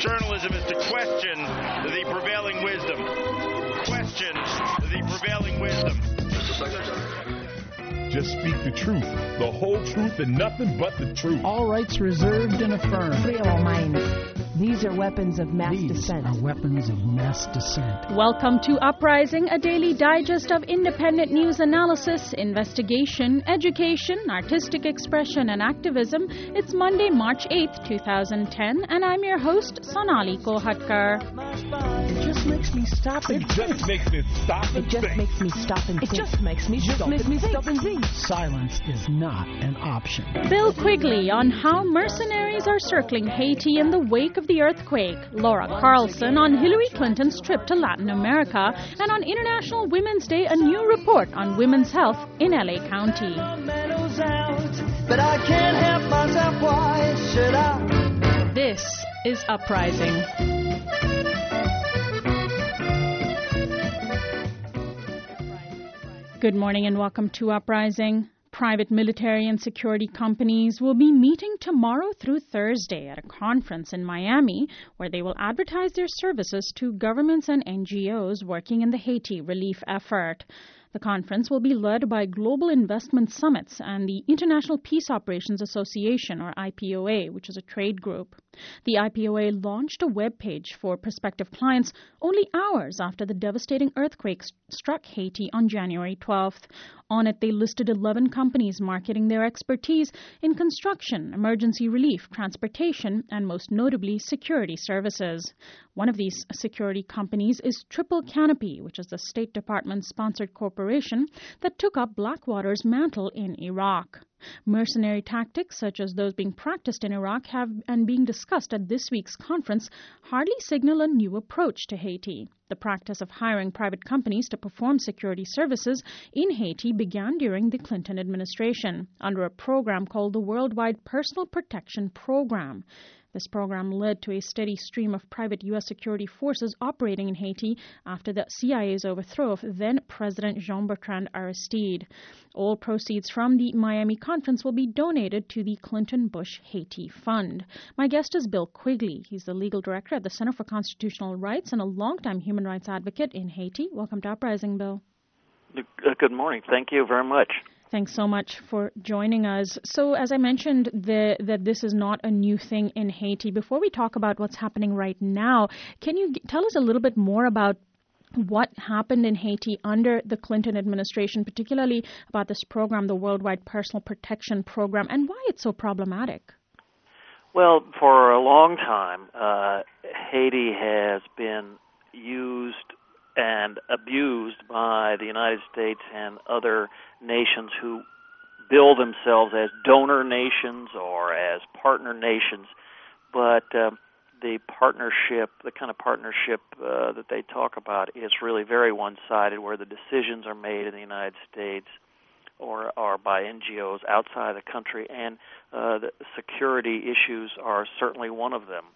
journalism is to question the prevailing wisdom. Question the prevailing wisdom. Mr. Secretary. Just speak the truth, the whole truth, and nothing but the truth. All rights reserved and affirmed. Free our minds. These are weapons of mass dissent. These are weapons of mass dissent. Welcome to Uprising, a daily digest of independent news analysis, investigation, education, artistic expression, and activism. It's Monday, March 8th, 2010, and I'm your host, Sonali Kolhatkar. It just makes me stop and think. It just makes me stop and think. It just makes me stop and think. It just makes me stop and think. Silence is not an option. Bill Quigley on how mercenaries are circling Haiti in the wake of the earthquake. Laura Carlson on Hillary Clinton's trip to Latin America. And on International Women's Day, a new report on women's health in LA County. But I can't help myself, why should I? This is Uprising. Good morning and welcome to Uprising. Private military and security companies will be meeting tomorrow through Thursday at a conference in Miami where they will advertise their services to governments and NGOs working in the Haiti relief effort. The conference will be led by Global Investment Summits and the International Peace Operations Association, or IPOA, which is a trade group. The IPOA launched a webpage for prospective clients only hours after the devastating earthquake struck Haiti on January 12th. On it, they listed 11 companies marketing their expertise in construction, emergency relief, transportation, and most notably, security services. One of these security companies is Triple Canopy, which is the State Department-sponsored corporation that took up Blackwater's mantle in Iraq. Mercenary tactics, such as those being practiced in Iraq and being discussed at this week's conference, hardly signal a new approach to Haiti. The practice of hiring private companies to perform security services in Haiti began during the Clinton administration under a program called the Worldwide Personal Protection Program. This program led to a steady stream of private U.S. security forces operating in Haiti after the CIA's overthrow of then-President Jean-Bertrand Aristide. All proceeds from the Miami conference will be donated to the Clinton-Bush Haiti Fund. My guest is Bill Quigley. He's the legal director at the Center for Constitutional Rights and a longtime human rights advocate in Haiti. Welcome to Uprising, Bill. Good morning. Thank you very much. Thanks so much for joining us. So, as I mentioned, that this is not a new thing in Haiti. Before we talk about what's happening right now, can you tell us a little bit more about what happened in Haiti under the Clinton administration, particularly about this program, the Worldwide Personal Protection Program, and why it's so problematic? Well, for a long time, Haiti has been used and abused by the United States and other nations who bill themselves as donor nations or as partner nations. But the partnership, the kind of partnership that they talk about is really very one-sided, where the decisions are made in the United States or by NGOs outside the country, and the security issues are certainly one of them.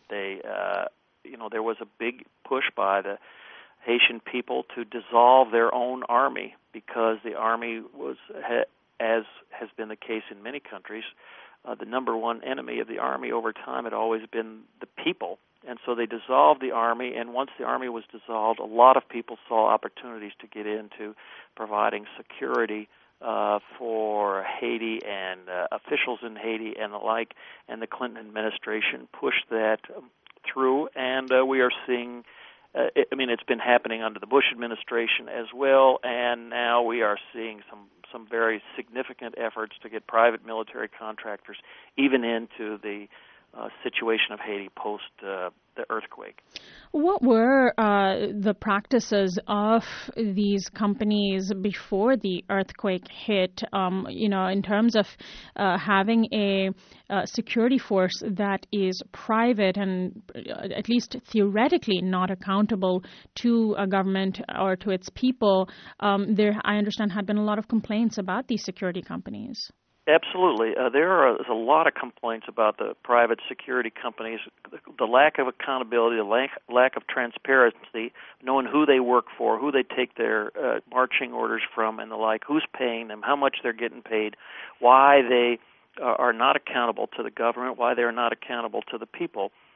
There was a big push by the Haitian people to dissolve their own army because the army was, as has been the case in many countries, the number one enemy of the army over time had always been the people. And so they dissolved the army, and once the army was dissolved, a lot of people saw opportunities to get into providing security for Haiti and officials in Haiti and the like, and the Clinton administration pushed that through, and we are seeing it's been happening under the Bush administration as well, and now we are seeing some very significant efforts to get private military contractors even into the situation of Haiti post the earthquake. What were the practices of these companies before the earthquake hit, in terms of having a security force that is private and at least theoretically not accountable to a government or to its people? There, I understand, had been a lot of complaints about these security companies. Absolutely. There is a lot of complaints about the private security companies, the lack of accountability, the lack of transparency, knowing who they work for, who they take their marching orders from and the like, who's paying them, how much they're getting paid, why they are not accountable to the government, why they're not accountable to the people.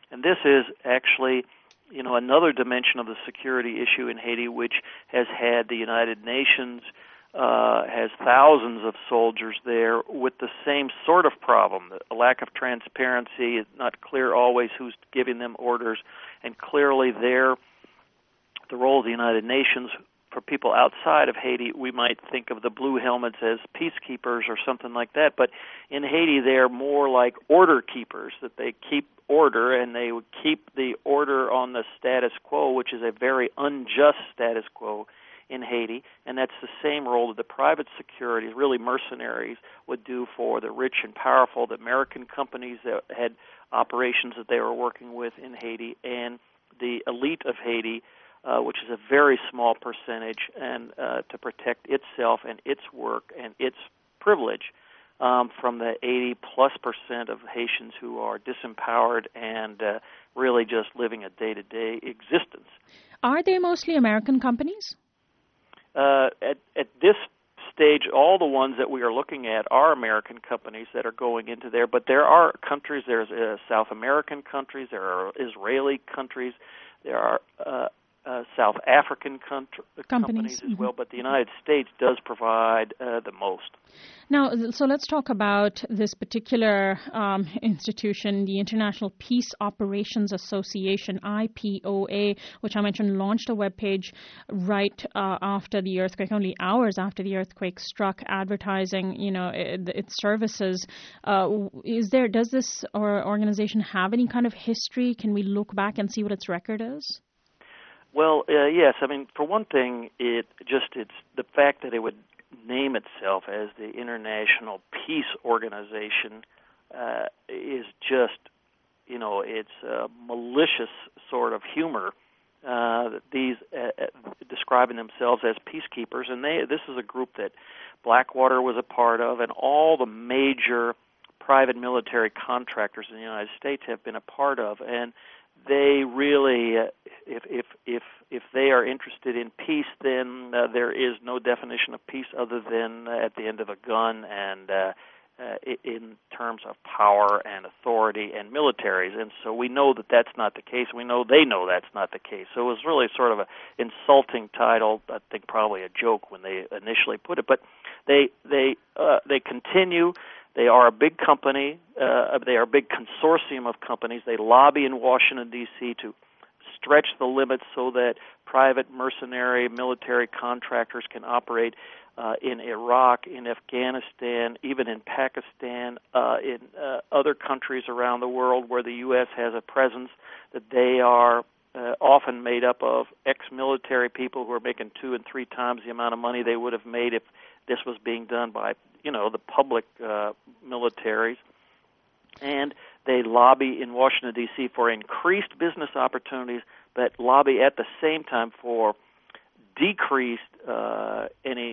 And this is actually, another dimension of the security issue in Haiti, which has had the United Nations has thousands of soldiers there with the same sort of problem, a lack of transparency. It's not clear always who's giving them orders, and clearly the role of the United Nations. For people outside of Haiti, we might think of the blue helmets as peacekeepers or something like that, but in Haiti they're more like order keepers, that they keep order, and they would keep the order on the status quo, which is a very unjust status quo in Haiti, and that's the same role that the private security, really mercenaries, would do for the rich and powerful, the American companies that had operations that they were working with in Haiti, and the elite of Haiti, which is a very small percentage, and to protect itself and its work and its privilege from the 80+% of Haitians who are disempowered and really just living a day-to-day existence. Are they mostly American companies? At this stage, all the ones that we are looking at are American companies that are going into there, but there are countries, there's South American countries, there are Israeli countries, there are South African companies as well, but the United States does provide the most. Now, so let's talk about this particular institution, the International Peace Operations Association, IPOA, which I mentioned launched a webpage right after the earthquake, only hours after the earthquake struck, advertising, its services. Does this organization have any kind of history? Can we look back and see what its record is? Well, yes. I mean, for one thing, it's the fact that it would name itself as the International Peace Organization is just, it's a malicious sort of humor. These describing themselves as peacekeepers, and this is a group that Blackwater was a part of, and all the major private military contractors in the United States have been a part of, and they really, if they are interested in peace, then there is no definition of peace other than at the end of a gun and in terms of power and authority and militaries. And so we know that that's not the case. We know they know that's not the case. So it was really sort of an insulting title, I think probably a joke when they initially put it. But they continue. They are a big company. They are a big consortium of companies. They lobby in Washington, D.C. to stretch the limits so that private mercenary military contractors can operate in Iraq, in Afghanistan, even in Pakistan, in other countries around the world where the U.S. has a presence, that they are often made up of ex-military people who are making 2 and 3 times the amount of money they would have made if this was being done by the public militaries, and they lobby in Washington, D.C. for increased business opportunities, but lobby at the same time for decreased any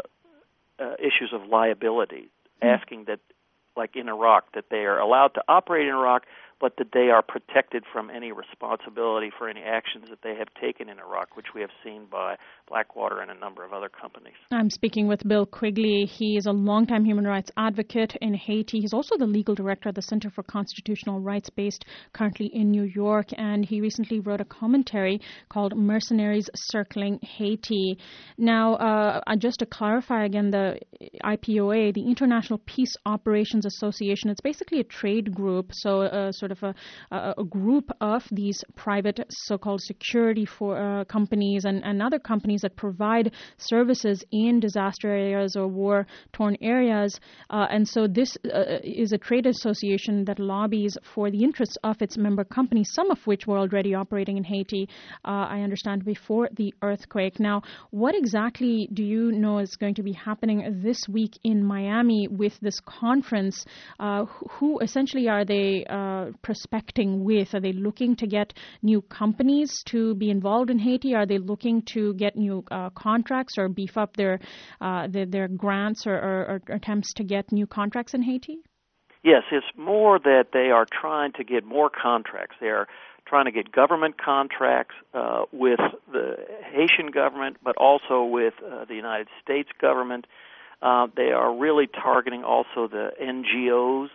issues of liability, asking that, like in Iraq, that they are allowed to operate in Iraq, but that they are protected from any responsibility for any actions that they have taken in Iraq, which we have seen by Blackwater and a number of other companies. I'm speaking with Bill Quigley. He is a longtime human rights advocate in Haiti. He's also the legal director at the Center for Constitutional Rights, based currently in New York, and he recently wrote a commentary called Mercenaries Circling Haiti. Now, just to clarify again, the IPOA, the International Peace Operations Association, it's basically a trade group, so sort of a group of these private so-called security companies and other companies that provide services in disaster areas or war-torn areas. And so this is a trade association that lobbies for the interests of its member companies, some of which were already operating in Haiti, I understand, before the earthquake. Now, what exactly do you know is going to be happening this week in Miami with this conference? Who essentially are they prospecting with? Are they looking to get new companies to be involved in Haiti? Are they looking to get new contracts or beef up their grants or attempts to get new contracts in Haiti? Yes, it's more that they are trying to get more contracts. They are trying to get government contracts with the Haitian government, but also with the United States government. They are really targeting also the NGOs, the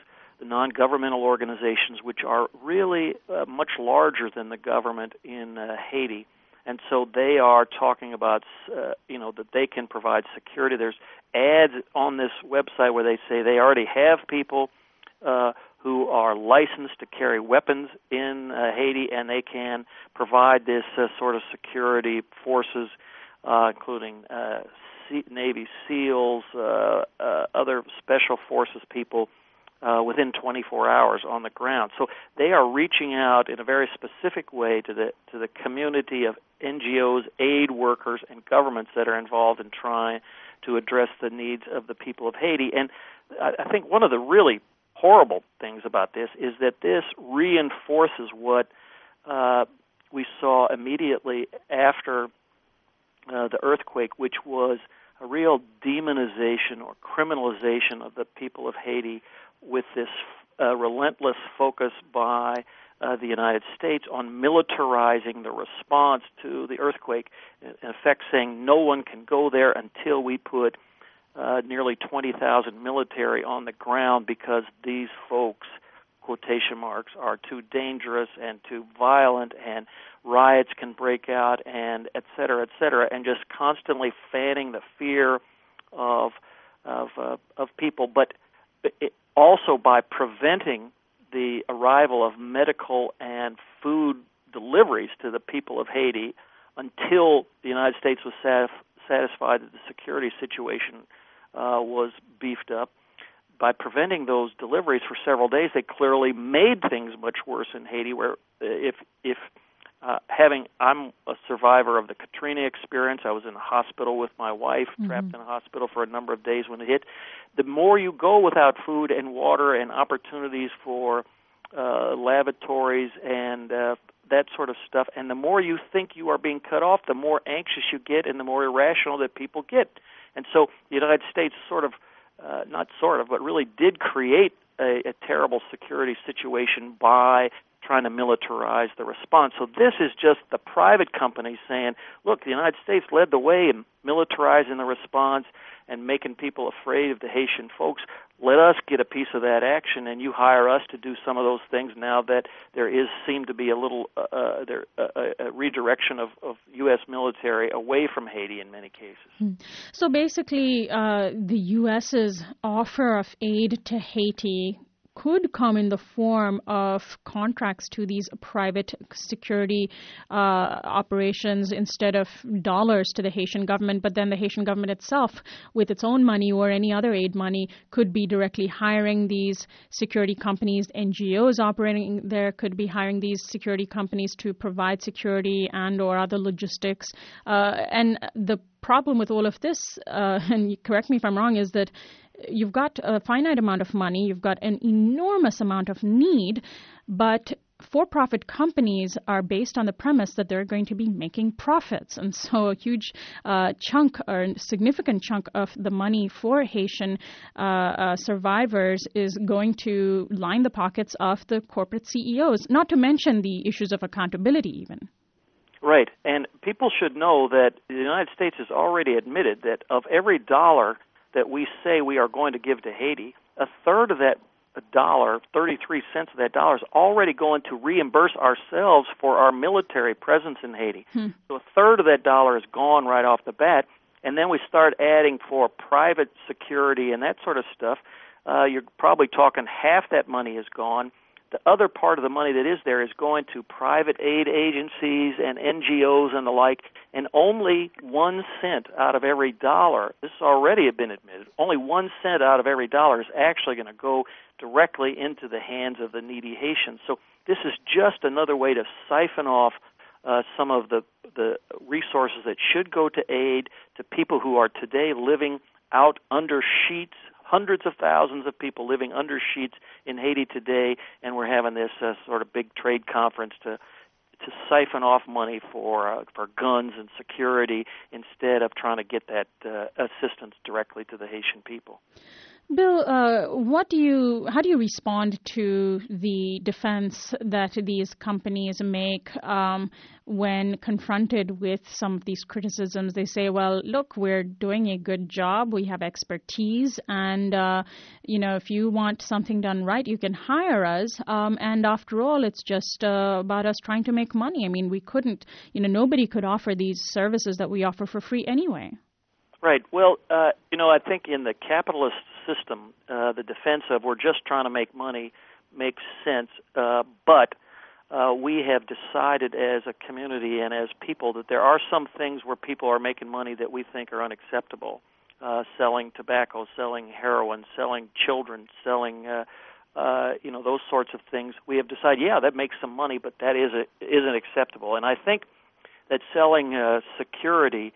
non-governmental organizations, which are really much larger than the government in Haiti. And so they are talking about, that they can provide security. There's ads on this website where they say they already have people who are licensed to carry weapons in Haiti, and they can provide this sort of security forces, including Navy SEALs, other special forces people, within 24 hours on the ground. So they are reaching out in a very specific way to the community of NGOs, aid workers, and governments that are involved in trying to address the needs of the people of Haiti. And I think one of the really horrible things about this is that this reinforces what we saw immediately after the earthquake, which was a real demonization or criminalization of the people of Haiti with this relentless focus by the United States on militarizing the response to the earthquake, in effect saying no one can go there until we put nearly 20,000 military on the ground because these folks, quotation marks, are too dangerous and too violent and riots can break out and et cetera, and just constantly fanning the fear of people. But also by preventing the arrival of medical and food deliveries to the people of Haiti until the United States was satisfied that the security situation was beefed up. By preventing those deliveries for several days, they clearly made things much worse in Haiti, where I'm a survivor of the Katrina experience. I was in a hospital with my wife, trapped in a hospital for a number of days when it hit. The more you go without food and water and opportunities for lavatories and that sort of stuff, and the more you think you are being cut off, the more anxious you get and the more irrational that people get. And so the United States but really did create a terrible security situation by trying to militarize the response. So this is just the private companies saying, look, the United States led the way in militarizing the response and making people afraid of the Haitian folks. Let us get a piece of that action, and you hire us to do some of those things now that there seem to be a little a redirection of U.S. military away from Haiti in many cases. So basically, the U.S.'s offer of aid to Haiti could come in the form of contracts to these private security operations instead of dollars to the Haitian government. But then the Haitian government itself, with its own money or any other aid money, could be directly hiring these security companies. NGOs operating there could be hiring these security companies to provide security and or other logistics. And the problem with all of this, and correct me if I'm wrong, is that you've got a finite amount of money, you've got an enormous amount of need, but for-profit companies are based on the premise that they're going to be making profits. And so a huge chunk or a significant chunk of the money for Haitian survivors is going to line the pockets of the corporate CEOs, not to mention the issues of accountability even. Right, and people should know that the United States has already admitted that of every dollar that we say we are going to give to Haiti, a third of that dollar, 33 cents of that dollar, is already going to reimburse ourselves for our military presence in Haiti. So a third of that dollar is gone right off the bat, and then we start adding for private security and that sort of stuff. You're probably talking half that money is gone. The other part of the money that is there is going to private aid agencies and NGOs and the like, and only 1 cent out of every dollar, this has already been admitted, only 1 cent out of every dollar is actually going to go directly into the hands of the needy Haitians. So this is just another way to siphon off some of the resources that should go to aid to people who are today living out under sheets. Hundreds of thousands of people living under sheets in Haiti today, and we're having this sort of big trade conference to siphon off money for guns and security instead of trying to get that assistance directly to the Haitian people. Bill, how do you respond to the defense that these companies make when confronted with some of these criticisms? They say, well, look, we're doing a good job. We have expertise. And, if you want something done right, you can hire us. And after all, it's just about us trying to make money. I mean, we couldn't, nobody could offer these services that we offer for free anyway. Right. Well, I think in the capitalist system, the defense of we're just trying to make money makes sense. But we have decided as a community and as people that there are some things where people are making money that we think are unacceptable. Selling tobacco, selling heroin, selling children, selling, those sorts of things. We have decided, that makes some money, but that isn't acceptable. And I think that selling security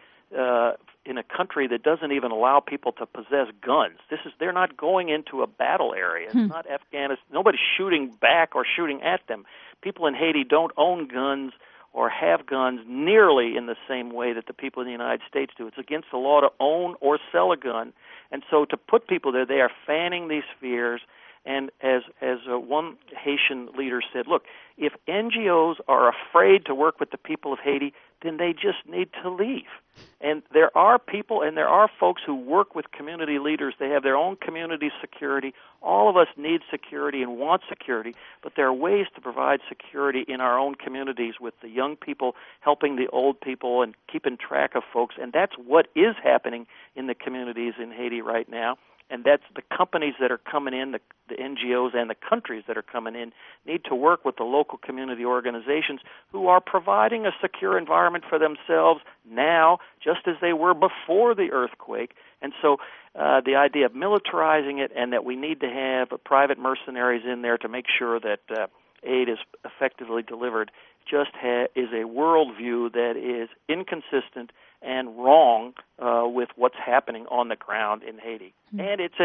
in a country that doesn't even allow people to possess guns. They're not going into a battle area. It's not Afghanistan. Nobody's shooting back or shooting at them. People in Haiti don't own guns or have guns nearly in the same way that the people in the United States do. It's against the law to own or sell a gun. And so to put people there, they are fanning these fears. And as one Haitian leader said, look, if NGOs are afraid to work with the people of Haiti, then they just need to leave. And there are people and there are folks who work with community leaders. They have their own community security. All of us need security and want security, but there are ways to provide security in our own communities with the young people helping the old people and keeping track of folks. And that's what is happening in the communities in Haiti right now. And that's the companies that are coming in, the NGOs and the countries that are coming in need to work with the local community organizations who are providing a secure environment for themselves now, just as they were before the earthquake. And so the idea of militarizing it and that we need to have private mercenaries in there to make sure that aid is effectively delivered just is a worldview that is inconsistent and wrong with what's happening on the ground in Haiti. And it's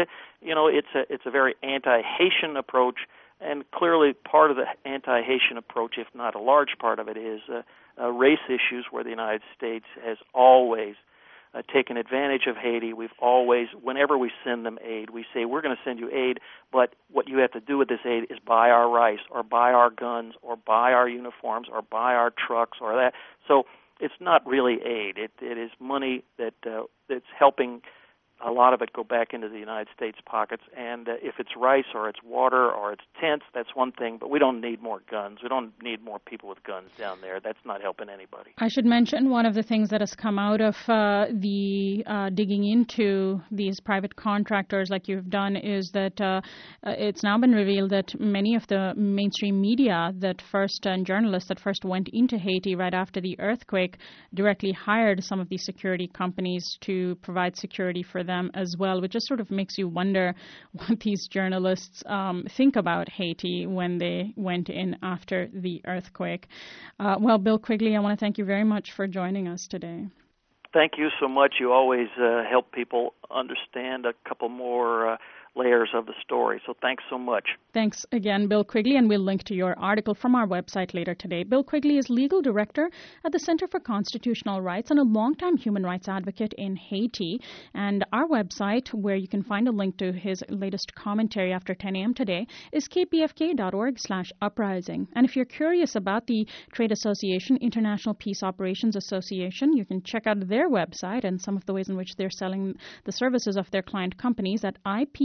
a very anti-Haitian approach, and clearly part of the anti-Haitian approach, if not a large part of it, is race issues where the United States has always taken advantage of Haiti. We've always, whenever we send them aid, we say, we're going to send you aid, but what you have to do with this aid is buy our rice or buy our guns or buy our uniforms or buy our trucks or that. So it's not really aid. It is money that's helping a lot of it go back into the United States pockets. And if it's rice or it's water or it's tents, that's one thing. But we don't need more guns. We don't need more people with guns down there. That's not helping anybody. I should mention one of the things that has come out of the digging into these private contractors like you've done is that it's now been revealed that many of the mainstream media and journalists that first went into Haiti right after the earthquake directly hired some of these security companies to provide security for them as well, which just sort of makes you wonder what these journalists think about Haiti when they went in after the earthquake. Well, Bill Quigley, I want to thank you very much for joining us today. Thank you so much. You always help people understand a couple more layers of the story. So thanks so much. Thanks again, Bill Quigley, and we'll link to your article from our website later today. Bill Quigley is legal director at the Center for Constitutional Rights and a longtime human rights advocate in Haiti. And our website, where you can find a link to his latest commentary after 10 a.m. today, is kpfk.org/uprising. And if you're curious about the trade association, International Peace Operations Association, you can check out their website and some of the ways in which they're selling the services of their client companies at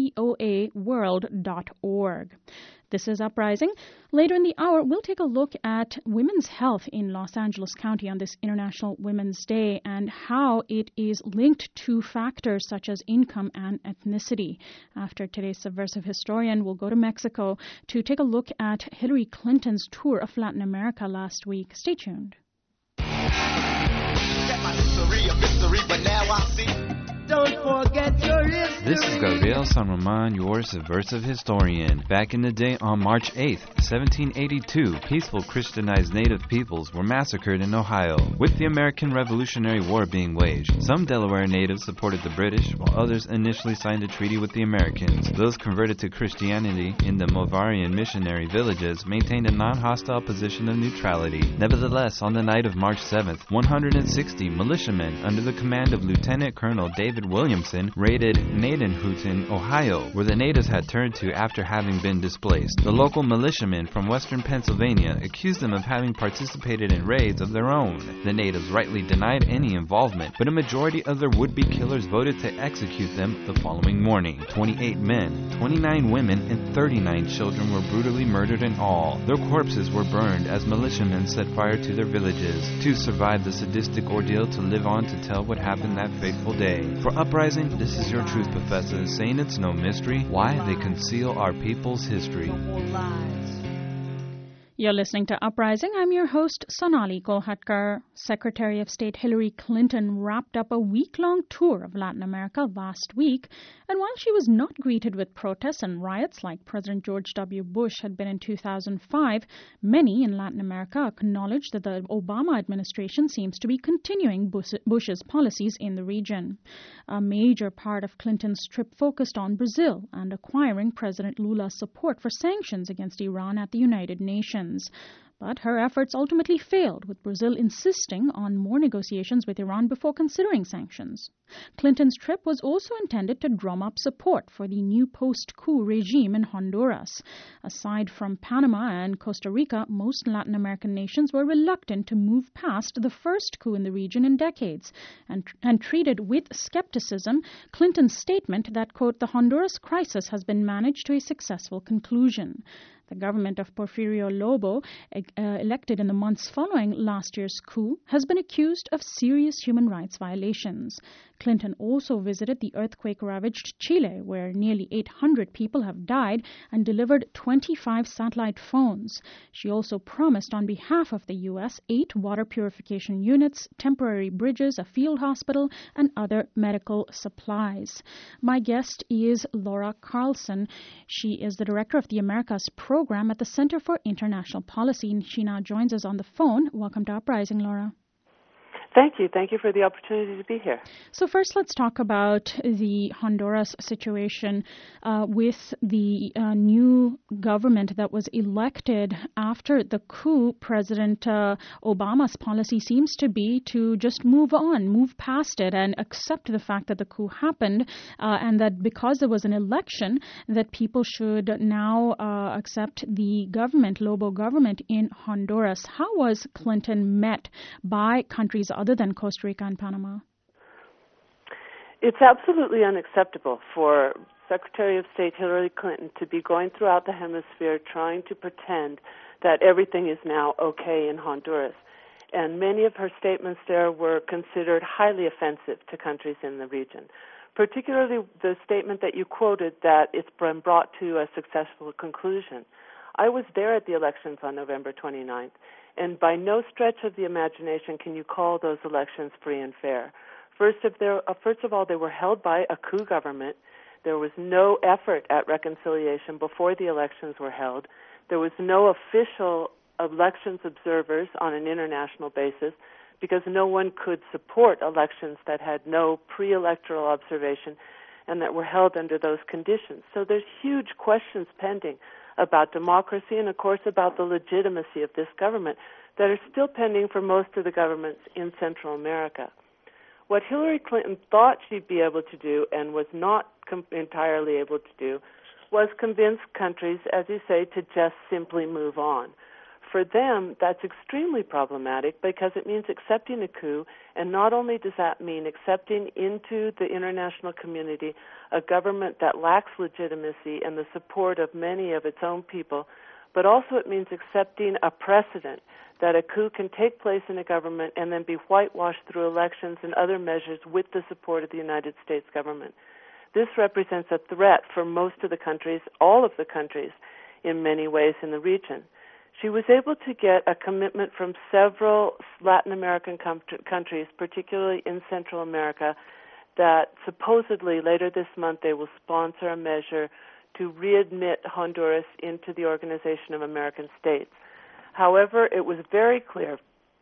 ipoaworld.org. This is Uprising. Later in the hour, we'll take a look at women's health in Los Angeles County on this International Women's Day and how it is linked to factors such as income and ethnicity. After today's Subversive Historian, we'll go to Mexico to take a look at Hillary Clinton's tour of Latin America last week. Stay tuned. Don't forget your history. This is Gabriel San Roman, your subversive historian. Back in the day on March 8th, 1782, peaceful Christianized native peoples were massacred in Ohio, with the American Revolutionary War being waged. Some Delaware natives supported the British, while others initially signed a treaty with the Americans. Those converted to Christianity in the Moravian missionary villages maintained a non-hostile position of neutrality. Nevertheless, on the night of March 7th, 160 militiamen under the command of Lieutenant Colonel David David Williamson, raided Gnadenhutten, Ohio, where the natives had turned to after having been displaced. The local militiamen from western Pennsylvania accused them of having participated in raids of their own. The natives rightly denied any involvement, but a majority of their would-be killers voted to execute them the following morning. 28 men, 29 women, and 39 children were brutally murdered in all. Their corpses were burned as militiamen set fire to their villages. To survive the sadistic ordeal, to live on to tell what happened that fateful day. For Uprising, this is your truth professor saying it's no mystery why they conceal our people's history. You're listening to Uprising. I'm your host, Sonali Kolhatkar. Secretary of State Hillary Clinton wrapped up a week-long tour of Latin America last week, and while she was not greeted with protests and riots like President George W. Bush had been in 2005, many in Latin America acknowledge that the Obama administration seems to be continuing Bush's policies in the region. A major part of Clinton's trip focused on Brazil and acquiring President Lula's support for sanctions against Iran at the United Nations. But her efforts ultimately failed, with Brazil insisting on more negotiations with Iran before considering sanctions. Clinton's trip was also intended to drum up support for the new post-coup regime in Honduras. Aside from Panama and Costa Rica, most Latin American nations were reluctant to move past the first coup in the region in decades and treated with skepticism Clinton's statement that, quote, the Honduras crisis has been managed to a successful conclusion. The government of Porfirio Lobo, elected in the months following last year's coup, has been accused of serious human rights violations. Clinton also visited the earthquake-ravaged Chile, where nearly 800 people have died, and delivered 25 satellite phones. She also promised on behalf of the U.S. 8 water purification units, temporary bridges, a field hospital, and other medical supplies. My guest is Laura Carlson. She is the director of the Americas program at the Center for International Policy, and she now joins us on the phone. Welcome to Uprising, Laura. Thank you. Thank you for the opportunity to be here. So first, let's talk about the Honduras situation with the new government that was elected after the coup. President Obama's policy seems to be to just move on, move past it, and accept the fact that the coup happened, and that because there was an election, that people should now accept the government, Lobo government in Honduras. How was Clinton met by countries other than Costa Rica and Panama? It's absolutely unacceptable for Secretary of State Hillary Clinton to be going throughout the hemisphere trying to pretend that everything is now okay in Honduras. And many of her statements there were considered highly offensive to countries in the region, particularly the statement that you quoted that it's been brought to a successful conclusion. I was there at the elections on November 29th. And by no stretch of the imagination can you call those elections free and fair. First of all, they were held by a coup government. There was no effort at reconciliation before the elections were held. There was no official elections observers on an international basis because no one could support elections that had no pre-electoral observation and that were held under those conditions. So there's huge questions pending about democracy and, of course, about the legitimacy of this government that are still pending for most of the governments in Central America. What Hillary Clinton thought she'd be able to do and was not entirely able to do was convince countries, as you say, to just simply move on. For them, that's extremely problematic because it means accepting a coup, and not only does that mean accepting into the international community a government that lacks legitimacy and the support of many of its own people, but also it means accepting a precedent that a coup can take place in a government and then be whitewashed through elections and other measures with the support of the United States government. This represents a threat for most of the countries, all of the countries, in many ways in the region. She was able to get a commitment from several Latin American countries, particularly in Central America, that supposedly later this month they will sponsor a measure to readmit Honduras into the Organization of American States. However, it was very clear,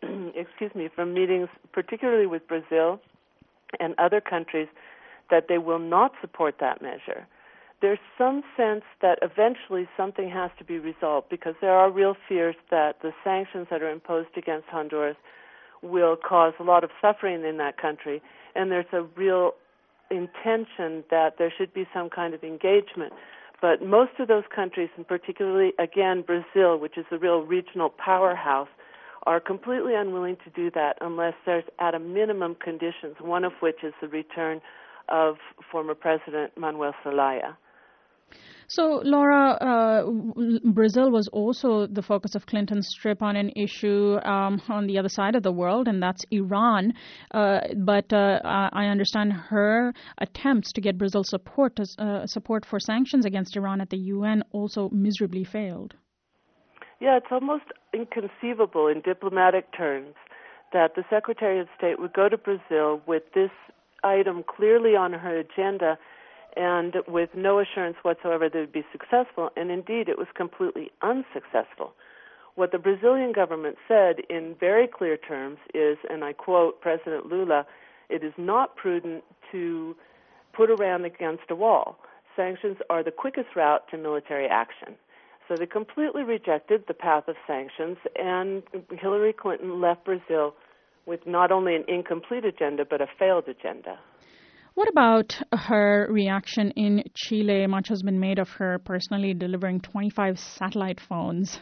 from meetings particularly with Brazil and other countries, that they will not support that measure. There's some sense that eventually something has to be resolved because there are real fears that the sanctions that are imposed against Honduras will cause a lot of suffering in that country, and there's a real intention that there should be some kind of engagement. But most of those countries, and particularly, again, Brazil, which is the real regional powerhouse, are completely unwilling to do that unless there's, at a minimum, conditions, one of which is the return of former President Manuel Zelaya. So, Laura, Brazil was also the focus of Clinton's trip on an issue on the other side of the world, and that's Iran. But I understand her attempts to get Brazil's support for sanctions against Iran at the UN also miserably failed. Yeah, it's almost inconceivable in diplomatic terms that the Secretary of State would go to Brazil with this item clearly on her agenda and with no assurance whatsoever that it would be successful, and indeed it was completely unsuccessful. What the Brazilian government said in very clear terms is, and I quote President Lula, "It is not prudent to put Iran against a wall. Sanctions are the quickest route to military action." So they completely rejected the path of sanctions, and Hillary Clinton left Brazil with not only an incomplete agenda, but a failed agenda. What about her reaction in Chile? Much has been made of her personally delivering 25 satellite phones.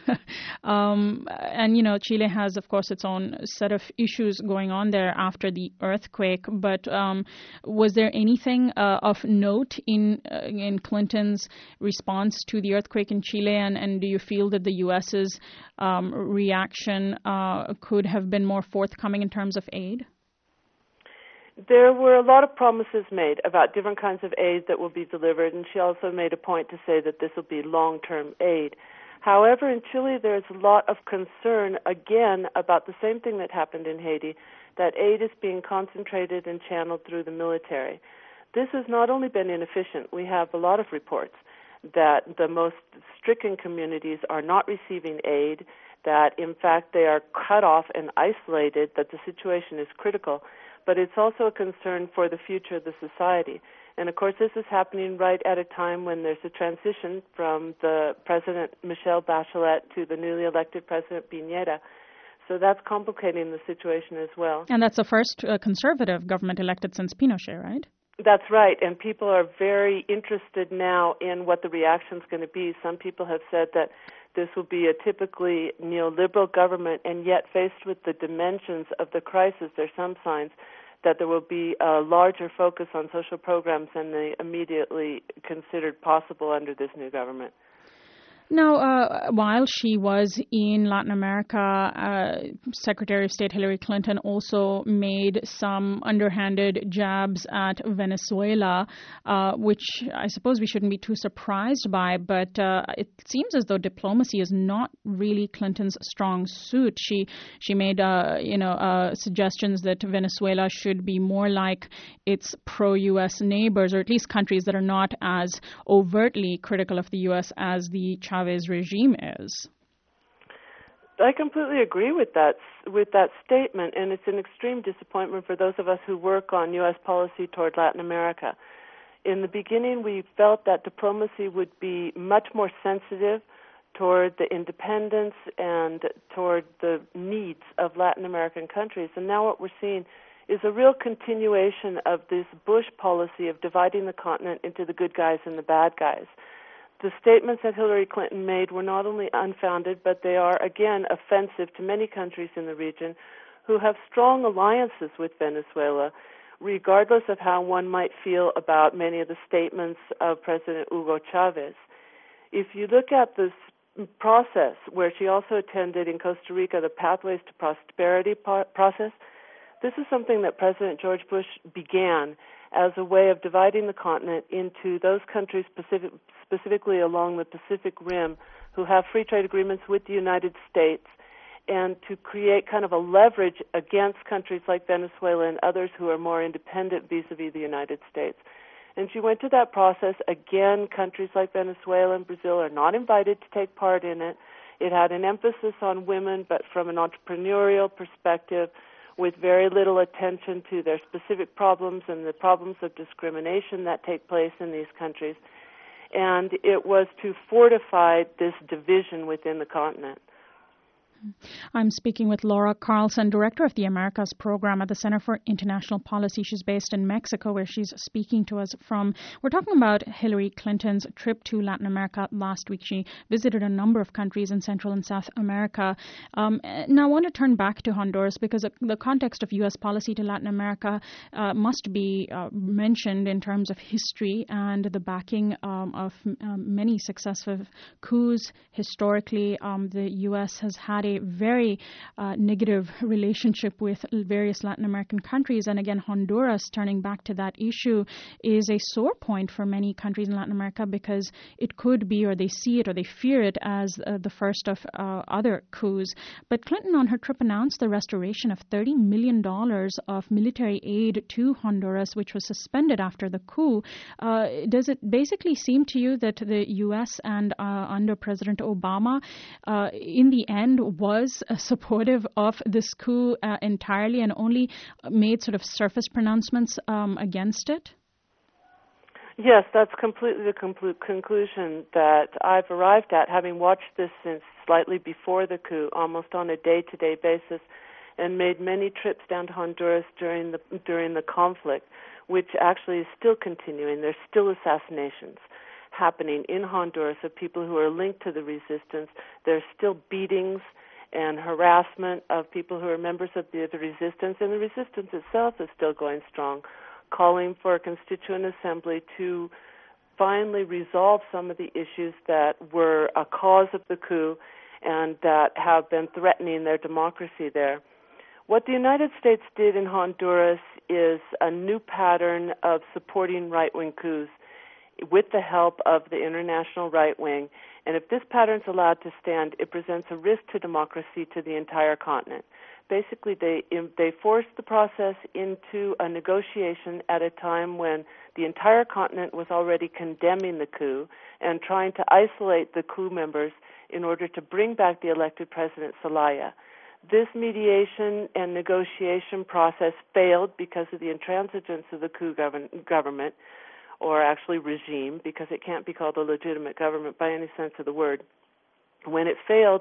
And, you know, Chile has, of course, its own set of issues going on there after the earthquake. But was there anything of note in Clinton's response to the earthquake in Chile? And do you feel that the U.S.'s reaction could have been more forthcoming in terms of aid? There were a lot of promises made about different kinds of aid that will be delivered, and she also made a point to say that this will be long-term aid. However, in Chile, there's a lot of concern, again, about the same thing that happened in Haiti, that aid is being concentrated and channeled through the military. This has not only been inefficient. We have a lot of reports that the most stricken communities are not receiving aid, that, in fact, they are cut off and isolated, that the situation is critical. But it's also a concern for the future of the society. And, of course, this is happening right at a time when there's a transition from the President Michelle Bachelet to the newly elected President Piñera. So that's complicating the situation as well. And that's the first conservative government elected since Pinochet, right? That's right, and people are very interested now in what the reaction's going to be. Some people have said that this will be a typically neoliberal government, and yet faced with the dimensions of the crisis, there's some signs that there will be a larger focus on social programs than they immediately considered possible under this new government. Now, while she was in Latin America, Secretary of State Hillary Clinton also made some underhanded jabs at Venezuela, which I suppose we shouldn't be too surprised by, but it seems as though diplomacy is not really Clinton's strong suit. She made suggestions that Venezuela should be more like its pro-U.S. neighbors, or at least countries that are not as overtly critical of the U.S. as the Chavez regime is. I completely agree with that statement, and it's an extreme disappointment for those of us who work on U.S. policy toward Latin America. In the beginning, we felt that diplomacy would be much more sensitive toward the independence and toward the needs of Latin American countries, and now what we're seeing is a real continuation of this Bush policy of dividing the continent into the good guys and the bad guys. The statements that Hillary Clinton made were not only unfounded, but they are, again, offensive to many countries in the region who have strong alliances with Venezuela, regardless of how one might feel about many of the statements of President Hugo Chavez. If you look at this process, where she also attended in Costa Rica the Pathways to Prosperity process, this is something that President George Bush began as a way of dividing the continent into those countries specifically along the Pacific Rim who have free trade agreements with the United States, and to create kind of a leverage against countries like Venezuela and others who are more independent vis-a-vis the United States. And she went to that process. Again, countries like Venezuela and Brazil are not invited to take part in it. It had an emphasis on women, but from an entrepreneurial perspective, with very little attention to their specific problems and the problems of discrimination that take place in these countries. And it was to fortify this division within the continent. I'm speaking with Laura Carlson, Director of the Americas Program at the Center for International Policy. She's based in Mexico, where she's speaking to us from. We're talking about Hillary Clinton's trip to Latin America last week. She visited a number of countries in Central and South America. Now, I want to turn back to Honduras because the context of U.S. policy to Latin America must be mentioned in terms of history and the backing of many successive coups. Historically, the U.S. has had a very negative relationship with various Latin American countries. And again, Honduras, turning back to that issue, is a sore point for many countries in Latin America because it could be, or they see it, or they fear it as the first of other coups. But Clinton on her trip announced the restoration of $30 million of military aid to Honduras, which was suspended after the coup. Does it basically seem to you that the U.S. and under President Obama, in the end, was supportive of this coup entirely and only made sort of surface pronouncements against it? Yes, that's completely the conclusion that I've arrived at, having watched this since slightly before the coup, almost on a day-to-day basis, and made many trips down to Honduras during the conflict, which actually is still continuing. There's still assassinations happening in Honduras of people who are linked to the resistance. There's still beatings and harassment of people who are members of the resistance, and the resistance itself is still going strong, calling for a constituent assembly to finally resolve some of the issues that were a cause of the coup and that have been threatening their democracy there. What the United States did in Honduras is a new pattern of supporting right-wing coups with the help of the international right wing. And if this pattern's allowed to stand, it presents a risk to democracy to the entire continent. Basically, they forced the process into a negotiation at a time when the entire continent was already condemning the coup and trying to isolate the coup members in order to bring back the elected President Zelaya. This mediation and negotiation process failed because of the intransigence of the coup government, or actually regime, because it can't be called a legitimate government by any sense of the word. When it failed,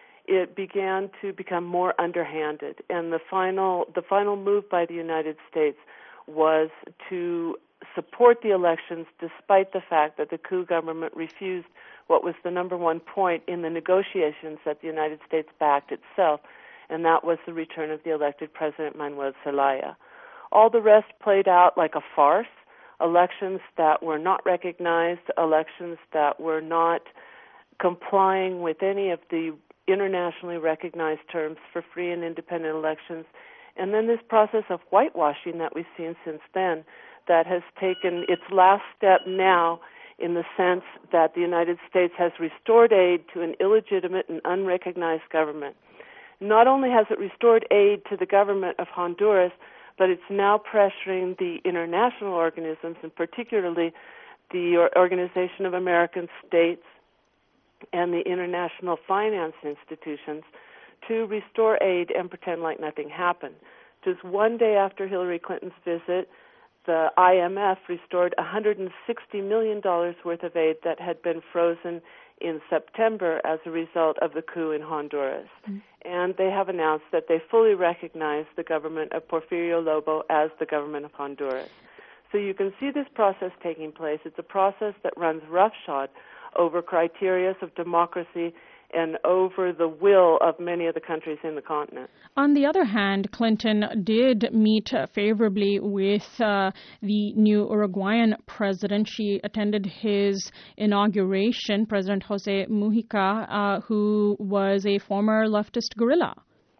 it began to become more underhanded, and the final move by the United States was to support the elections despite the fact that the coup government refused what was the number one point in the negotiations that the United States backed itself, and that was the return of the elected President Manuel Zelaya. All the rest played out like a farce. Elections that were not recognized, elections that were not complying with any of the internationally recognized terms for free and independent elections. And then this process of whitewashing that we've seen since then that has taken its last step now in the sense that the United States has restored aid to an illegitimate and unrecognized government. Not only has it restored aid to the government of Honduras, but it's now pressuring the international organisms, and particularly the Organization of American States and the international finance institutions, to restore aid and pretend like nothing happened. Just one day after Hillary Clinton's visit, the IMF restored $160 million worth of aid that had been frozen in September as a result of the coup in Honduras. Mm-hmm. And they have announced that they fully recognize the government of Porfirio Lobo as the government of Honduras. So you can see this process taking place. It's a process that runs roughshod over criteria of democracy and over the will of many of the countries in the continent. On the other hand, Clinton did meet favorably with the new Uruguayan president. She attended his inauguration, President Jose Mujica, who was a former leftist guerrilla.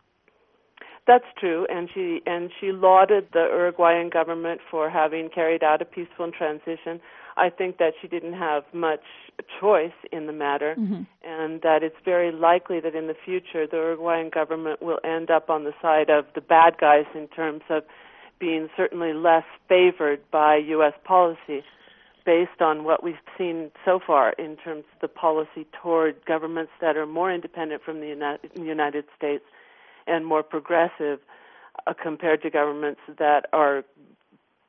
That's true, and she lauded the Uruguayan government for having carried out a peaceful transition. I think that she didn't have much choice in the matter, mm-hmm. and that it's very likely that in the future the Uruguayan government will end up on the side of the bad guys in terms of being certainly less favored by U.S. policy based on what we've seen so far in terms of the policy toward governments that are more independent from the United States and more progressive compared to governments that are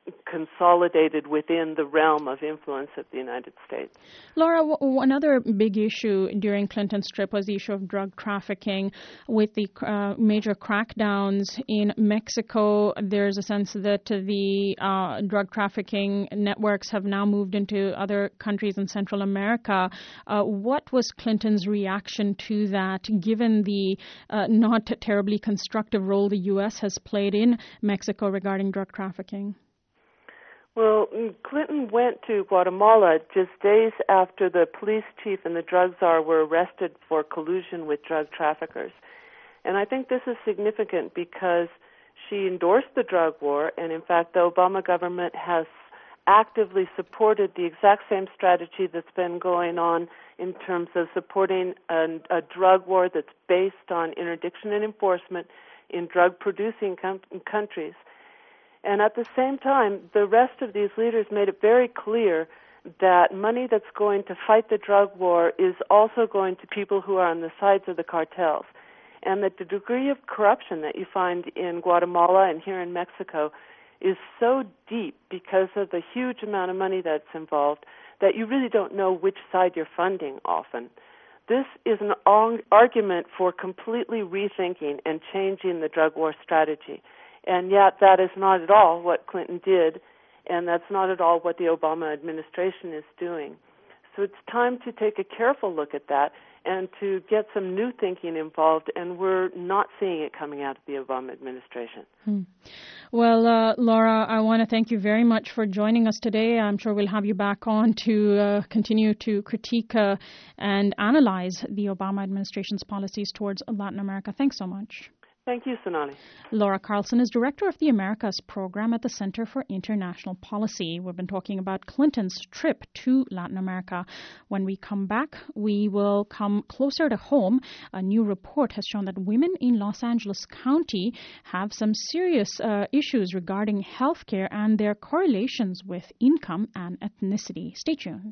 consolidated within the realm of influence of the United States. Laura, another big issue during Clinton's trip was the issue of drug trafficking. With the major crackdowns in Mexico, there's a sense that the drug trafficking networks have now moved into other countries in Central America. What was Clinton's reaction to that, given the not terribly constructive role the U.S. has played in Mexico regarding drug trafficking? Well, Clinton went to Guatemala just days after the police chief and the drug czar were arrested for collusion with drug traffickers. And I think this is significant because she endorsed the drug war, and in fact the Obama government has actively supported the exact same strategy that's been going on in terms of supporting a drug war that's based on interdiction and enforcement in drug-producing countries. And at the same time, the rest of these leaders made it very clear that money that's going to fight the drug war is also going to people who are on the sides of the cartels. And that the degree of corruption that you find in Guatemala and here in Mexico is so deep because of the huge amount of money that's involved that you really don't know which side you're funding often. This is an argument for completely rethinking and changing the drug war strategy. And yet that is not at all what Clinton did, and that's not at all what the Obama administration is doing. So it's time to take a careful look at that and to get some new thinking involved, and we're not seeing it coming out of the Obama administration. Well, Laura, I want to thank you very much for joining us today. I'm sure we'll have you back on to continue to critique and analyze the Obama administration's policies towards Latin America. Thanks so much. Thank you, Sonali. Laura Carlson is director of the Americas program at the Center for International Policy. We've been talking about Clinton's trip to Latin America. When we come back, we will come closer to home. A new report has shown that women in Los Angeles County have some serious issues regarding health care and their correlations with income and ethnicity. Stay tuned.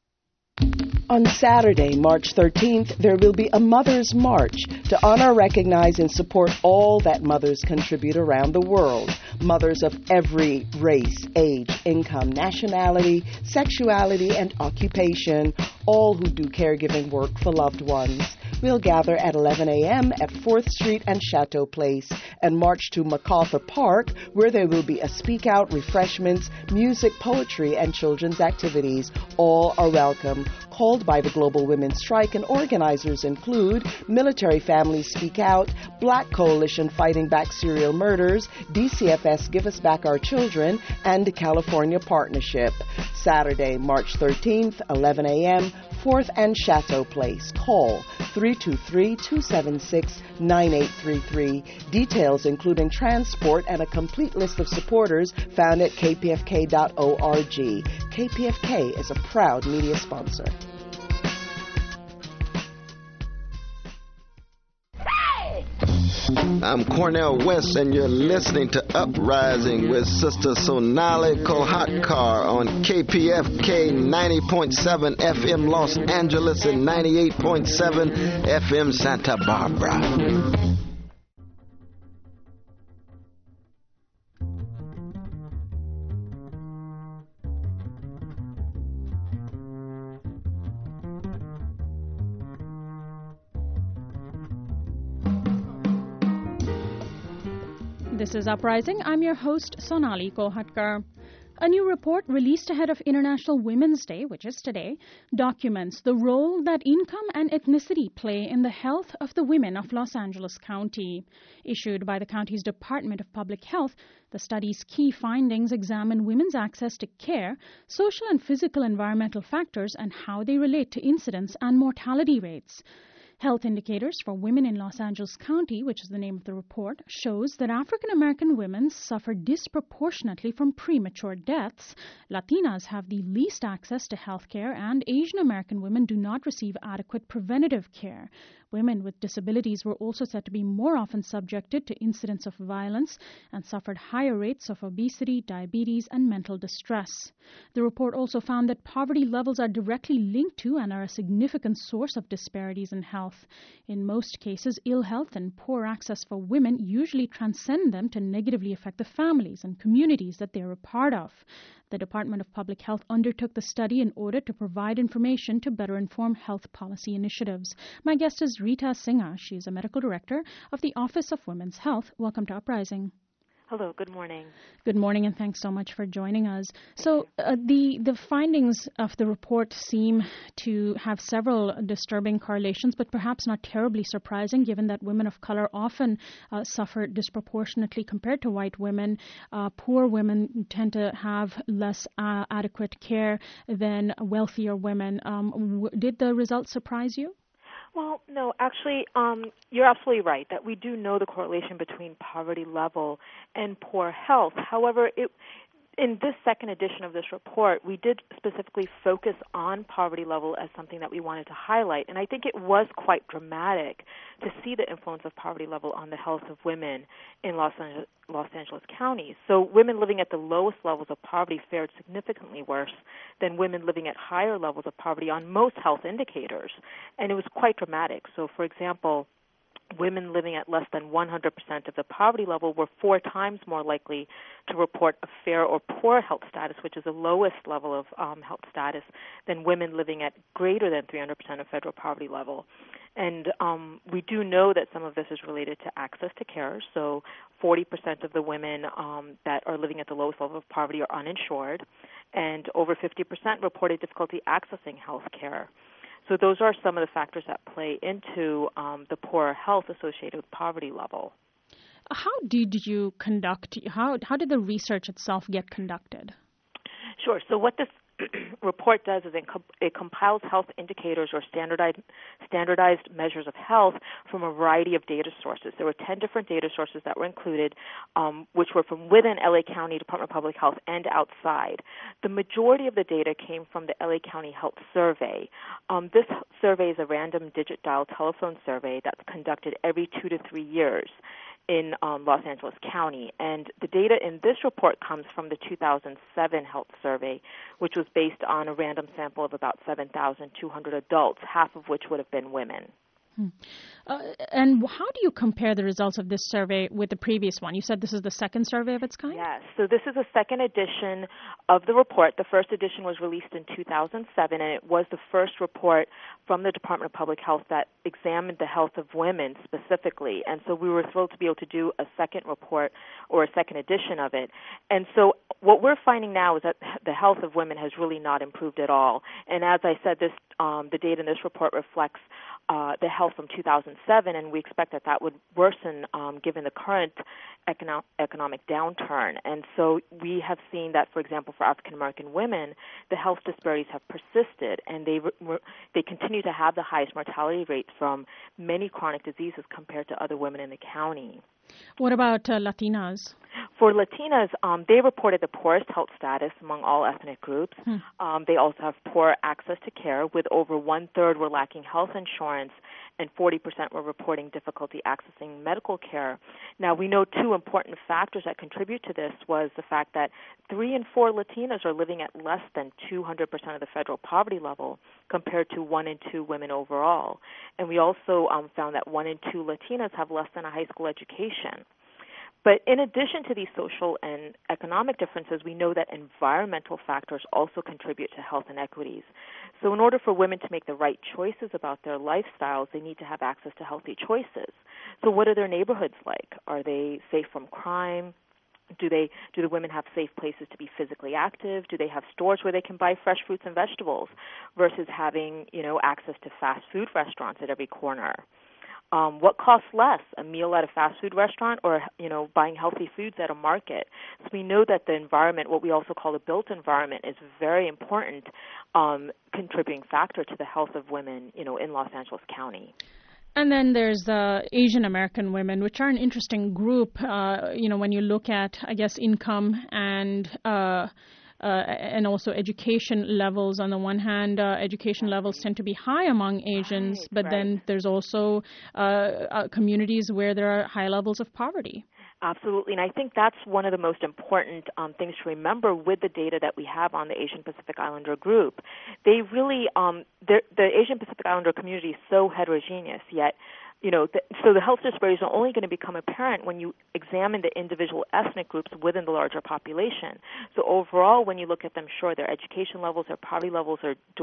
On Saturday, March 13th, there will be a Mother's March to honor, recognize, and support all that mothers contribute around the world. Mothers of every race, age, income, nationality, sexuality, and occupation, all who do caregiving work for loved ones. We'll gather at 11 a.m. at 4th Street and Chateau Place and march to MacArthur Park, where there will be a speak out, refreshments, music, poetry, and children's activities. All are welcome. Called by the Global Women's Strike, and organizers include Military Families Speak Out, Black Coalition Fighting Back Serial Murders, DCFS Give Us Back Our Children, and California Partnership. Saturday, March 13th, 11 a.m., 4th and Chateau Place. Call 323-276-9833. Details including transport and a complete list of supporters found at kpfk.org. KPFK is a proud media sponsor. I'm Cornel West, and you're listening to Uprising with Sister Sonali Kolhatkar on KPFK 90.7 FM Los Angeles and 98.7 FM Santa Barbara. This is Uprising. I'm your host, Sonali Kolhatkar. A new report released ahead of International Women's Day, which is today, documents the role that income and ethnicity play in the health of the women of Los Angeles County. Issued by the county's Department of Public Health, the study's key findings examine women's access to care, social and physical environmental factors, and how they relate to incidence and mortality rates. Health indicators for women in Los Angeles County, which is the name of the report, shows that African American women suffer disproportionately from premature deaths, Latinas have the least access to health care, and Asian American women do not receive adequate preventative care. Women with disabilities were also said to be more often subjected to incidents of violence and suffered higher rates of obesity, diabetes, and mental distress. The report also found that poverty levels are directly linked to and are a significant source of disparities in health. health. In most cases, ill health and poor access for women usually transcend them to negatively affect the families and communities that they are a part of. The Department of Public Health undertook the study in order to provide information to better inform health policy initiatives. My guest is Rita Singha. She is a medical director of the Office of Women's Health. Welcome to Uprising. Hello, good morning. Good morning, and thanks so much for joining us. So the findings of the report seem to have several disturbing correlations, but perhaps not terribly surprising, given that women of color often suffer disproportionately compared to white women. Poor women tend to have less adequate care than wealthier women. Did the results surprise you? Well, no, actually, you're absolutely right that we do know the correlation between poverty level and poor health. However, in this second edition of this report, we did specifically focus on poverty level as something that we wanted to highlight. And I think it was quite dramatic to see the influence of poverty level on the health of women in Los Angeles County. So women living at the lowest levels of poverty fared significantly worse than women living at higher levels of poverty on most health indicators. And it was quite dramatic. So, for example, women living at less than 100% of the poverty level were 4 times more likely to report a fair or poor health status, which is the lowest level of health status, than women living at greater than 300% of federal poverty level. And we do know that some of this is related to access to care. So 40% of the women that are living at the lowest level of poverty are uninsured, and over 50% reported difficulty accessing health care. So those are some of the factors that play into the poor health associated with poverty level. How did you conduct, how did the research itself get conducted? Sure. So what this report does is it compiles health indicators or standardized measures of health from a variety of data sources. There were 10 different data sources that were included, which were from within LA County Department of Public Health and outside. The majority of the data came from the LA County Health Survey. This survey is a random digit dial telephone survey that's conducted every 2 to 3 years in Los Angeles County. And the data in this report comes from the 2007 health survey, which was based on a random sample of about 7,200 adults, half of which would have been women. And how do you compare the results of this survey with the previous one? You said this is the second survey of its kind? Yes. So this is the second edition of the report. The first edition was released in 2007, and it was the first report from the Department of Public Health that examined the health of women specifically. And so we were thrilled to be able to do a second report or a second edition of it. And so what we're finding now is that the health of women has really not improved at all. And as I said, this the data in this report reflects the health from 2007, and we expect that would worsen given the current economic downturn. And so we have seen that, for example, for African American women, the health disparities have persisted, and they continue to have the highest mortality rates from many chronic diseases compared to other women in the county. What about Latinas? For Latinas, they reported the poorest health status among all ethnic groups. They also have poor access to care, with over 1/3 were lacking health insurance and 40% were reporting difficulty accessing medical care. Now, we know 2 important factors that contribute to this was the fact that 3 in 4 Latinas are living at less than 200% of the federal poverty level compared to 1 in 2 women overall. And we also found that 1 in 2 Latinas have less than a high school education. But in addition to these social and economic differences, we know that environmental factors also contribute to health inequities. So in order for women to make the right choices about their lifestyles, they need to have access to healthy choices. So what are their neighborhoods like? Are they safe from crime? Do the women have safe places to be physically active? Do they have stores where they can buy fresh fruits and vegetables versus having, access to fast food restaurants at every corner? What costs less, a meal at a fast food restaurant or, buying healthy foods at a market? So we know that the environment, what we also call the built environment, is a very important contributing factor to the health of women, in Los Angeles County. And then there's Asian American women, which are an interesting group, when you look at, I guess, income and also education levels. On the one hand, education levels tend to be high among Asians, but then there's also communities where there are high levels of poverty. Absolutely, and I think that's one of the most important things to remember with the data that we have on the Asian Pacific Islander group. They really, the Asian Pacific Islander community is so heterogeneous, yet so the health disparities are only going to become apparent when you examine the individual ethnic groups within the larger population. So overall, when you look at them, sure, their education levels, their poverty levels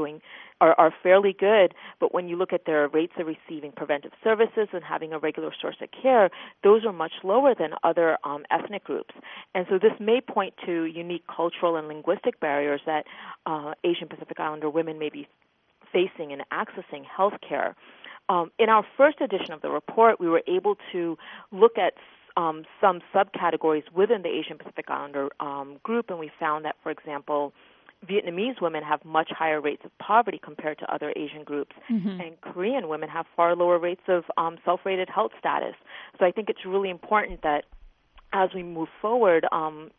are fairly good, but when you look at their rates of receiving preventive services and having a regular source of care, those are much lower than other ethnic groups. And so this may point to unique cultural and linguistic barriers that Asian Pacific Islander women may be facing in accessing health care. In our first edition of the report, we were able to look at some subcategories within the Asian Pacific Islander group, and we found that, for example, Vietnamese women have much higher rates of poverty compared to other Asian groups, and Korean women have far lower rates of self-rated health status. So I think it's really important that as we move forward,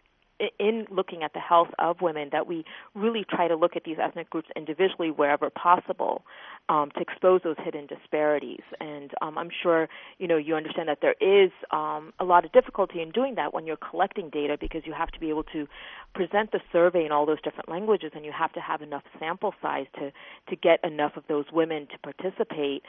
in looking at the health of women, that we really try to look at these ethnic groups individually wherever possible to expose those hidden disparities. And I'm sure you understand that there is a lot of difficulty in doing that when you're collecting data, because you have to be able to present the survey in all those different languages, and you have to have enough sample size to get enough of those women to participate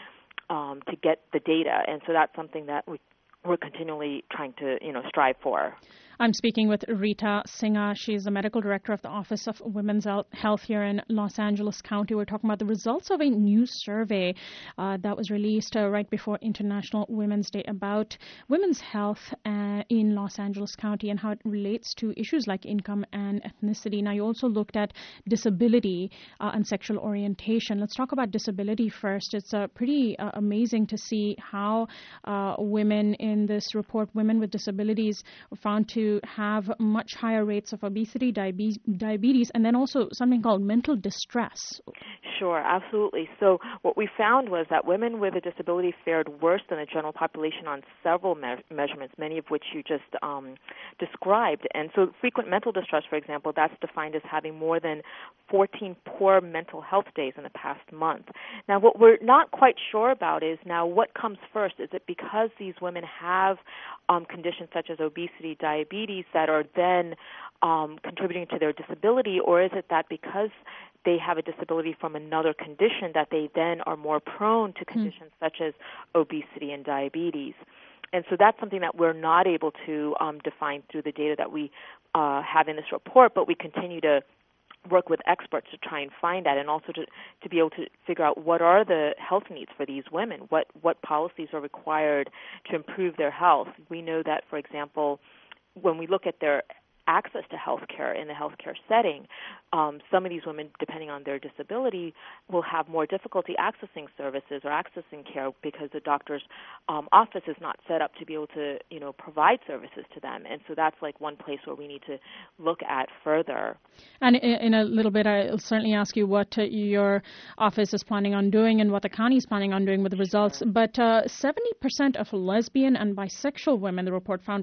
to get the data. And so that's something that we're continually trying to strive for. I'm speaking with Rita Singha. She's the medical director of the Office of Women's Health here in Los Angeles County. We're talking about the results of a new survey that was released right before International Women's Day about women's health in Los Angeles County and how it relates to issues like income and ethnicity. Now, you also looked at disability and sexual orientation. Let's talk about disability first. It's pretty amazing to see how women in this report, women with disabilities, were found to have much higher rates of obesity, diabetes, and then also something called mental distress. Sure, absolutely. So what we found was that women with a disability fared worse than the general population on several measurements, many of which you just described. And so frequent mental distress, for example, that's defined as having more than 14 poor mental health days in the past month. Now, what we're not quite sure about is now what comes first. Is it because these women have conditions such as obesity, diabetes that are then contributing to their disability, or is it that because they have a disability from another condition that they then are more prone to conditions such as obesity and diabetes? And so that's something that we're not able to define through the data that we have in this report, but we continue to work with experts to try and find that, and also to be able to figure out what are the health needs for these women, what policies are required to improve their health. We know that, for example, when we look at their access to health care in the healthcare setting, some of these women, depending on their disability, will have more difficulty accessing services or accessing care because the doctor's office is not set up to be able to, provide services to them. And so that's like one place where we need to look at further. And in a little bit, I'll certainly ask you what your office is planning on doing and what the county is planning on doing with the results. But 70% of lesbian and bisexual women, the report found,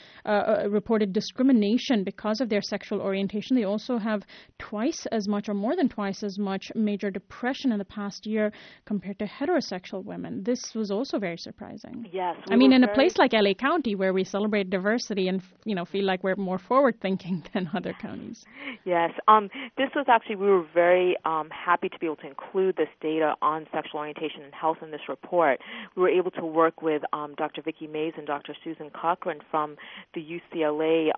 reported discrimination because of their sexual orientation. They also have twice as much or more than twice as much major depression in the past year compared to heterosexual women. This was also very surprising. Yes. I mean, in a place like LA County where we celebrate diversity and, feel like we're more forward-thinking than other counties. Yes. This was actually, we were very happy to be able to include this data on sexual orientation and health in this report. We were able to work with Dr. Vicki Mays and Dr. Susan Cochran from the UCLA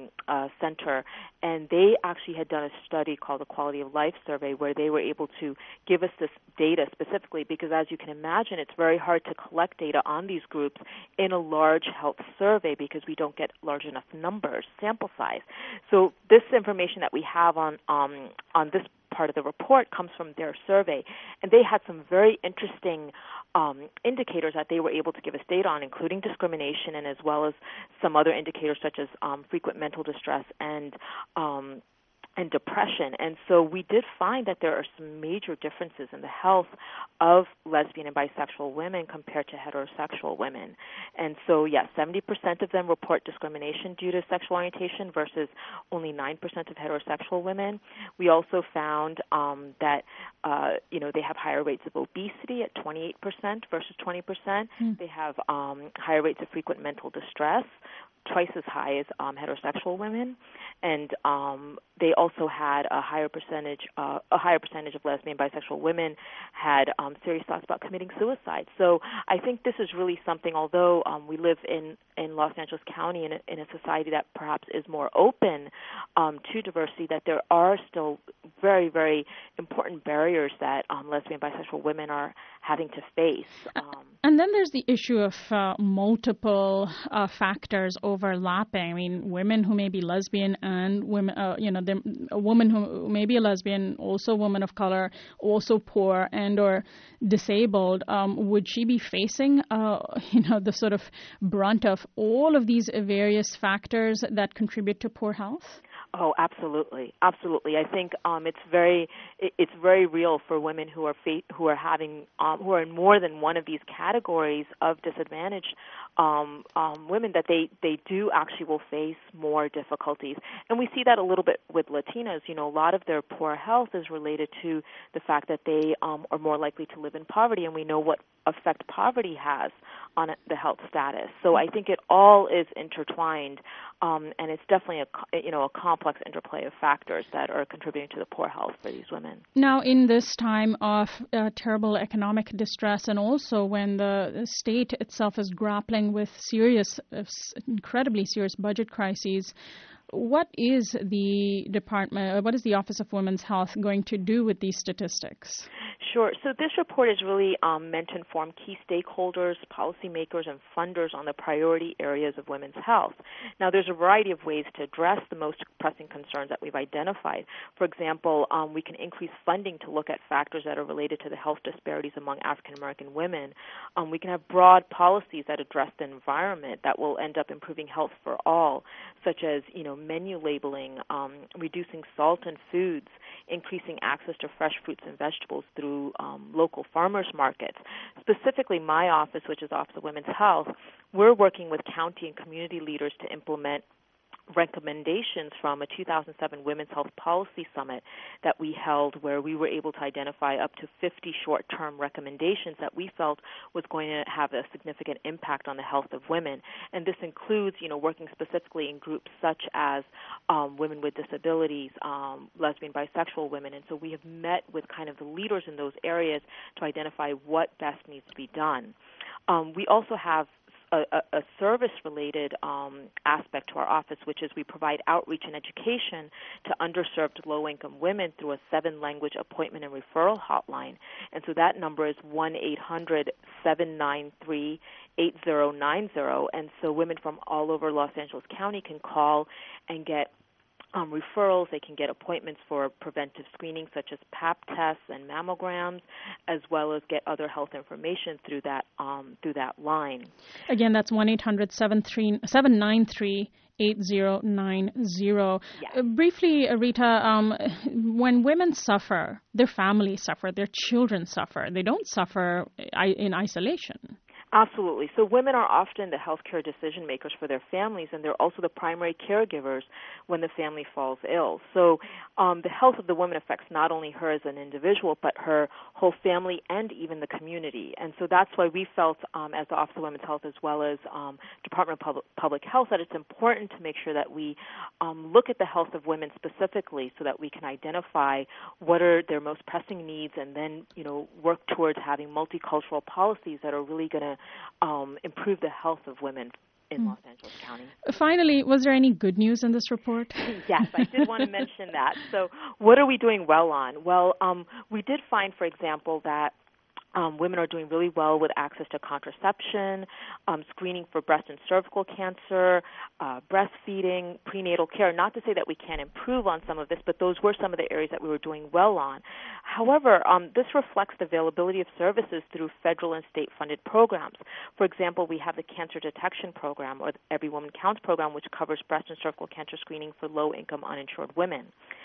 Center, and they actually had done a study called the Quality of Life Survey where they were able to give us this data specifically because, as you can imagine, it's very hard to collect data on these groups in a large health survey because we don't get large enough numbers, sample size. So this information that we have on this part of the report comes from their survey, and they had some very interesting indicators that they were able to give us data on, including discrimination and as well as some other indicators such as frequent mental distress and and depression. And so we did find that there are some major differences in the health of lesbian and bisexual women compared to heterosexual women. And so, yes, 70% of them report discrimination due to sexual orientation versus only 9% of heterosexual women. We also found that, they have higher rates of obesity at 28% versus 20%. They have higher rates of frequent mental distress, twice as high as heterosexual women, and they also had a higher percentage of lesbian and bisexual women had serious thoughts about committing suicide. So I think this is really something, although we live in Los Angeles County in a society that perhaps is more open to diversity, that there are still very, very important barriers that lesbian and bisexual women are having to face. And then there's the issue of multiple factors overlapping. I mean, women who may be lesbian and women, a woman who may be a lesbian, also a woman of color, also poor and or disabled, would she be facing, the sort of brunt of all of these various factors that contribute to poor health? Oh, absolutely, absolutely. I think it's very real for women who are in more than one of these categories of disadvantaged women, that they do actually will face more difficulties. And we see that a little bit with Latinas. A lot of their poor health is related to the fact that they are more likely to live in poverty, and we know what effect poverty has on the health status. So I think it all is intertwined, and it's definitely a complex interplay of factors that are contributing to the poor health for these women. Now, in this time of terrible economic distress, and also when the state itself is grappling with incredibly serious budget crises, what is the Office of Women's Health going to do with these statistics? Sure. So this report is really meant to inform key stakeholders, policymakers, and funders on the priority areas of women's health. Now, there's a variety of ways to address the most pressing concerns that we've identified. For example, we can increase funding to look at factors that are related to the health disparities among African American women. We can have broad policies that address the environment that will end up improving health for all, such as, menu labeling, reducing salt in foods, increasing access to fresh fruits and vegetables through local farmers markets. Specifically, my office, which is Office of Women's Health, we're working with county and community leaders to implement recommendations from a 2007 Women's Health Policy Summit that we held, where we were able to identify up to 50 short-term recommendations that we felt was going to have a significant impact on the health of women. And this includes, working specifically in groups such as women with disabilities, lesbian, bisexual women. And so we have met with kind of the leaders in those areas to identify what best needs to be done. We also have a service-related aspect to our office, which is we provide outreach and education to underserved low-income women through a 7-language appointment and referral hotline. And so that number is 1-800-793-8090. And so women from all over Los Angeles County can call and get referrals. They can get appointments for preventive screening such as Pap tests and mammograms, as well as get other health information through that line. Again, that's 1-800-793-8090. Yes. Briefly, Rita, when women suffer, their families suffer, their children suffer. They don't suffer in isolation. Absolutely. So women are often the healthcare decision makers for their families, and they're also the primary caregivers when the family falls ill. So the health of the woman affects not only her as an individual, but her whole family and even the community. And so that's why we felt, as the Office of Women's Health as well as Department of Public Health, that it's important to make sure that we look at the health of women specifically so that we can identify what are their most pressing needs, and then, work towards having multicultural policies that are really going to improve the health of women in Los Angeles County. Finally, was there any good news in this report? Yes, I did want to mention that. So what are we doing well on? Well, we did find, for example, that women are doing really well with access to contraception, screening for breast and cervical cancer, breastfeeding, prenatal care. Not to say that we can't improve on some of this, but those were some of the areas that we were doing well on. However, this reflects the availability of services through federal and state-funded programs. For example, we have the Cancer Detection Program, or the Every Woman Counts program, which covers breast and cervical cancer screening for low-income uninsured women.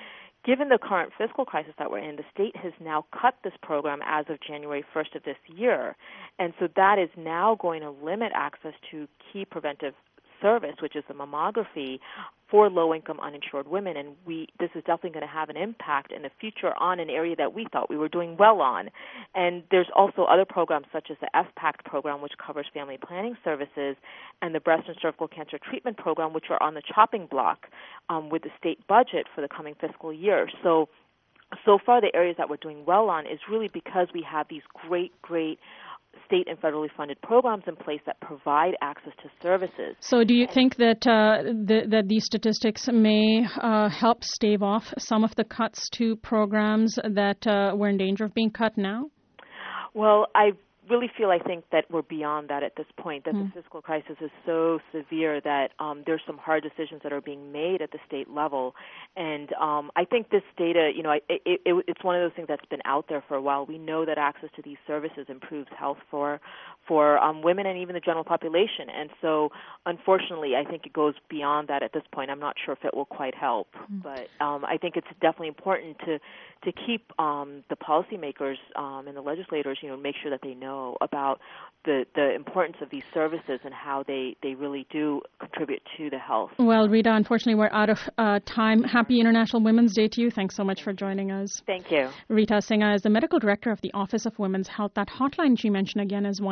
given the current fiscal crisis that we're in, the state has now cut this program as of January 1st of this year. And so that is now going to limit access to key preventive service, which is the mammography, for low-income uninsured women. And this is definitely going to have an impact in the future on an area that we thought we were doing well on. And there's also other programs such as the FPACT program, which covers family planning services, and the breast and cervical cancer treatment program, which are on the chopping block with the state budget for the coming fiscal year. So far the areas that we're doing well on is really because we have these great state and federally funded programs in place that provide access to services. So do you think that that these statistics may help stave off some of the cuts to programs that were in danger of being cut now? Well, I think that we're beyond that at this point, that the fiscal crisis is so severe that there's some hard decisions that are being made at the state level. And I think this data, it's one of those things that's been out there for a while. We know that access to these services improves health for women and even the general population. And so, unfortunately, I think it goes beyond that at this point. I'm not sure if it will quite help. But I think it's definitely important to keep the policymakers and the legislators, make sure that they know about the importance of these services and how they really do contribute to the health. Well, Rita, unfortunately, we're out of time. Happy International Women's Day to you. Thanks so much for joining us. Thank you. Rita Singha is the medical director of the Office of Women's Health. That hotline she mentioned again is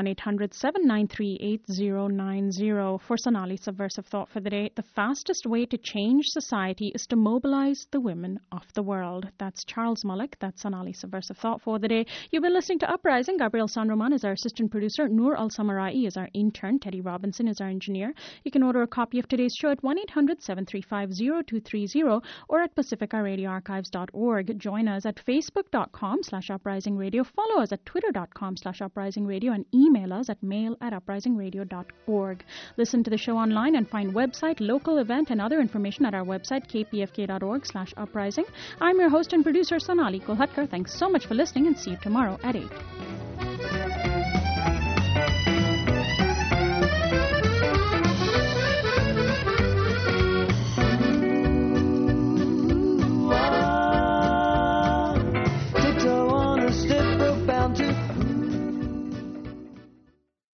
1-800-793-8090. For Sonali's Subversive Thought for the day, the fastest way to change society is to mobilize the women of the world. That's Charles Malik. That's Sonali's Subversive Thought for the day. You've been listening to Uprising. Gabriel Sanroman is our assistant producer. Noor Al-Samarai is our intern. Teddy Robinson is our engineer. You can order a copy of today's show at 1-800-735-0230 or at pacificaradioarchives.org. Join us at facebook.com/uprisingradio. Follow us at twitter.com/uprisingradio and email us at mail@uprisingradio.org. Listen to the show online and find website, local event, and other information at our website, kpfk.org/uprising. I'm your host and producer, Sonali Kolhatkar. Thanks so much for listening and see you tomorrow at 8.